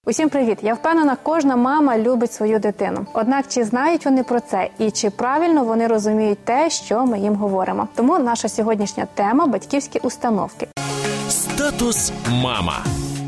Усім привіт! Я впевнена, кожна мама любить свою дитину. Однак, чи знають вони про це і чи правильно вони розуміють те, що ми їм говоримо? Тому наша сьогоднішня тема – батьківські установки. Статус мама.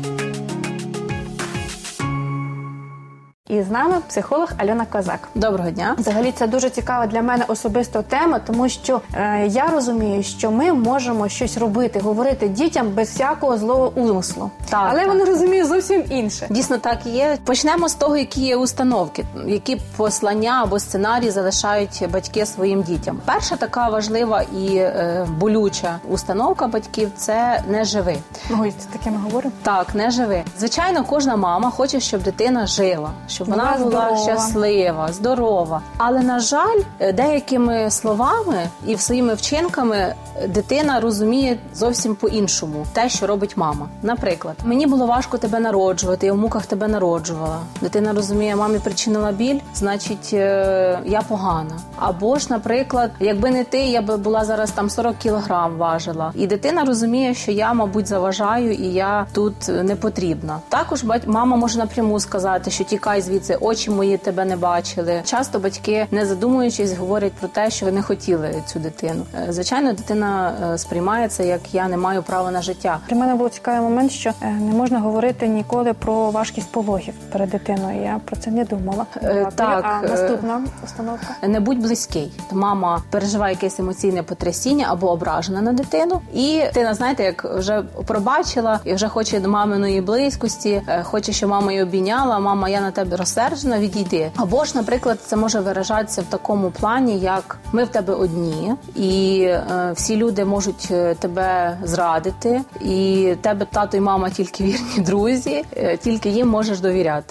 І з нами психолог Альона Козак. Доброго дня. Взагалі, це дуже цікава для мене особисто тема, тому що я розумію, що ми можемо щось робити, говорити дітям без всякого злого умислу. Але вони розуміють зовсім інше. Дійсно так і є. Почнемо з того, які є установки, які послання або сценарії залишають батьки своїм дітям. Перша така важлива і болюча установка батьків – це «не живи». Ой, це таке ми говоримо? Так, не живи. Звичайно, кожна мама хоче, щоб дитина жила, щоб вона була щаслива, здорова. Але, на жаль, деякими словами і своїми вчинками дитина розуміє зовсім по-іншому те, що робить мама. Наприклад, мені було важко тебе народжувати, я в муках тебе народжувала. Дитина розуміє, мамі причинила біль, значить, я погана. Або ж, наприклад, якби не ти, я би була зараз там 40 кілограм важила. І дитина розуміє, що я, мабуть, заважаю і я тут не потрібна. Також мама може напряму сказати, що тікай звідси, очі мої тебе не бачили. Часто батьки, не задумуючись, говорять про те, що не хотіли цю дитину. Звичайно, дитина сприймає це, як я не маю права на життя. Для мене був цікавий момент, що не можна говорити ніколи про важкість пологів перед дитиною. Я про це не думала. Так. А наступна установка? Не будь близький. Мама переживає якесь емоційне потрясіння або ображена на дитину. І дитина, знаєте, як вже пробачила і вже хоче до маминої близькості, хоче, щоб мама її обійняла, мама, я на тебе розсерджена, відійди. Або ж, наприклад, це може виражатися в такому плані, як ми в тебе одні, і всі люди можуть тебе зрадити, і тебе тато і мама тільки вірні друзі, тільки їм можеш довіряти.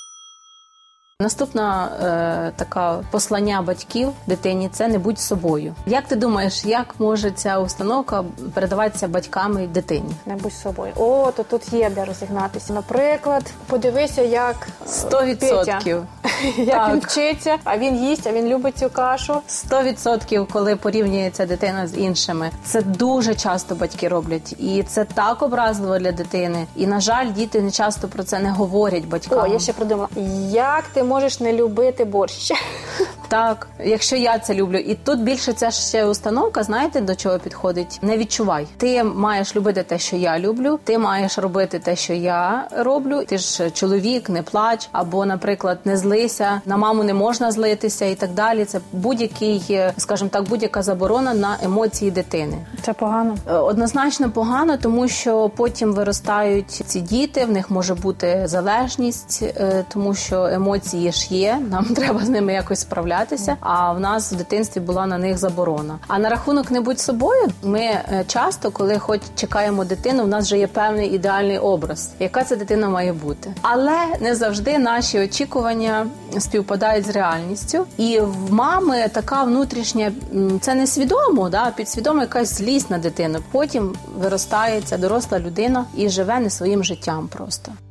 Наступна така послання батьків дитині – це «не будь собою». Як ти думаєш, як може ця установка передаватися батьками і дитині? Не будь собою. О, то тут є де розігнатися. Наприклад, подивися, як 100%. Петя. Як він вчиться, а він їсть, а він любить цю кашу. 100%, коли порівнюється дитина з іншими. Це дуже часто батьки роблять. І це так образливо для дитини. І, на жаль, діти не часто про це не говорять батькам. О, я ще придумала. Як ти можеш не любити борщ? Так, якщо я це люблю. І тут більше ця ще установка, знаєте, до чого підходить? Не відчувай. Ти маєш любити те, що я люблю, ти маєш робити те, що я роблю. Ти ж чоловік, не плач, або, наприклад, не злися, на маму не можна злитися і так далі. Це будь-який, скажімо так, будь-яка заборона на емоції дитини. Це погано? Однозначно погано, тому що потім виростають ці діти, в них може бути залежність, тому що емоції ж є, нам треба з ними якось справлятися, а в нас в дитинстві була на них заборона. А на рахунок «не будь собою» ми часто, коли хоч чекаємо дитину, в нас вже є певний ідеальний образ, яка ця дитина має бути. Але не завжди наші очікування співпадають з реальністю. І в мами така внутрішня, це не свідомо, да, підсвідомо якась злість на дитину. Потім виростає ця доросла людина і живе не своїм життям просто.